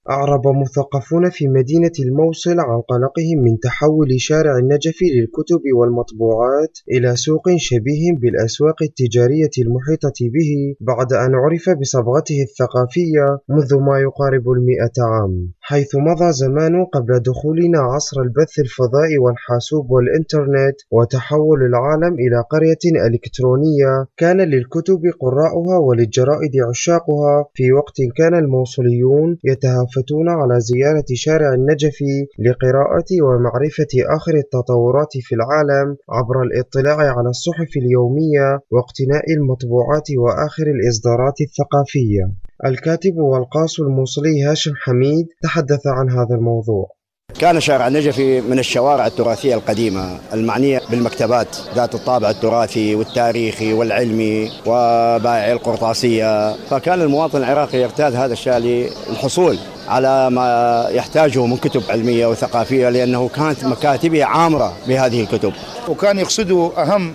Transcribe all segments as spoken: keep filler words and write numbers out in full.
أعرب مثقفون في مدينة الموصل عن قلقهم من تحول شارع النجف للكتب والمطبوعات إلى سوق شبيه بالأسواق التجارية المحيطة به بعد أن عرف بصبغته الثقافية منذ ما يقارب المئة عام، حيث مضى زمان قبل دخولنا عصر البث الفضائي والحاسوب والإنترنت وتحول العالم إلى قرية إلكترونية كان للكتب قراؤها وللجرائد عشاقها، في وقت كان الموصليون يتهافتون على زيارة شارع النجف لقراءة ومعرفة آخر التطورات في العالم عبر الاطلاع على الصحف اليومية واقتناء المطبوعات وآخر الإصدارات الثقافية. الكاتب والقاص الموصلي هاشم حميد تحدث عن هذا الموضوع. كان شارع النجفي من الشوارع التراثية القديمة المعنية بالمكتبات ذات الطابع التراثي والتاريخي والعلمي وبائع القرطاسية، فكان المواطن العراقي يرتاد هذا الشارع للحصول على ما يحتاجه من كتب علمية وثقافية، لأنه كانت مكاتبه عامرة بهذه الكتب. وكان يقصدوا أهم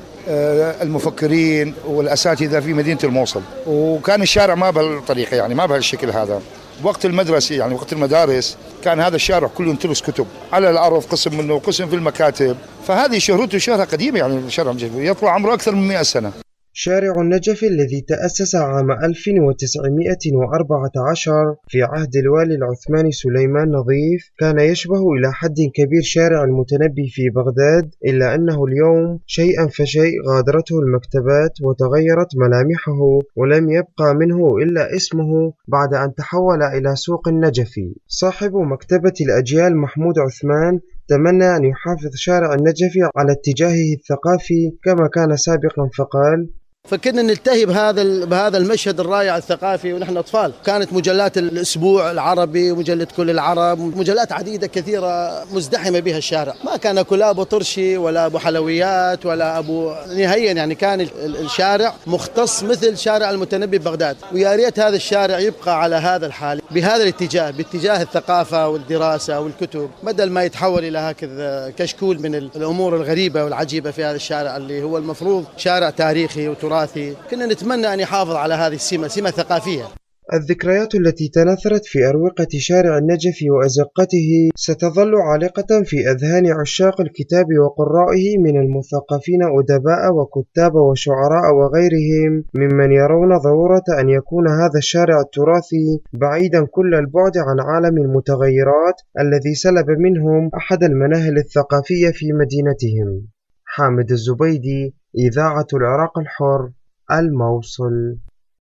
المفكرين والأساتذة في مدينة الموصل، وكان الشارع ما بهالطريقة، يعني ما بهالشكل هذا. وقت المدرسة يعني وقت المدارس كان هذا الشارع كله ينترس كتب على الأرض، قسم منه وقسم في المكاتب، فهذه شهرته شهرة قديمة، يعني الشارع النجف يطلع عمره أكثر من مئة سنة. شارع النجف الذي تأسس عام ألف وتسعمئة وأربعة عشر في عهد الوالي العثماني سليمان نظيف كان يشبه إلى حد كبير شارع المتنبي في بغداد، إلا أنه اليوم شيئا فشيء غادرته المكتبات وتغيرت ملامحه ولم يبقى منه إلا اسمه بعد أن تحول إلى سوق النجفي. صاحب مكتبة الأجيال محمود عثمان تمنى أن يحافظ شارع النجف على اتجاهه الثقافي كما كان سابقا، فقال: فكنا نلتهي بهذا بهذا المشهد الرائع الثقافي ونحن أطفال. كانت مجلات الأسبوع العربي ومجلة كل العرب، مجلات عديدة كثيرة مزدحمة بها الشارع، ما كان كل أبو طرشي ولا أبو حلويات ولا أبو نهائيا، يعني كان الشارع مختص مثل شارع المتنبي ببغداد. ويا ريت هذا الشارع يبقى على هذا الحال بهذا الاتجاه، باتجاه الثقافة والدراسة والكتب، بدل ما يتحول إلى هكذا كشكول من الأمور الغريبة والعجيبة في هذا الشارع اللي هو المفروض شارع تاريخي وتراثي. كنا نتمنى أن يحافظ على هذه السمة، سمة ثقافية. الذكريات التي تناثرت في أروقة شارع النجف وأزقته ستظل عالقة في أذهان عشاق الكتاب وقرائه من المثقفين أدباء وكتاب وشعراء وغيرهم ممن يرون ضرورة أن يكون هذا الشارع التراثي بعيدا كل البعد عن عالم المتغيرات الذي سلب منهم أحد المناهل الثقافية في مدينتهم. حامد الزبيدي، إذاعة العراق الحر، الموصل.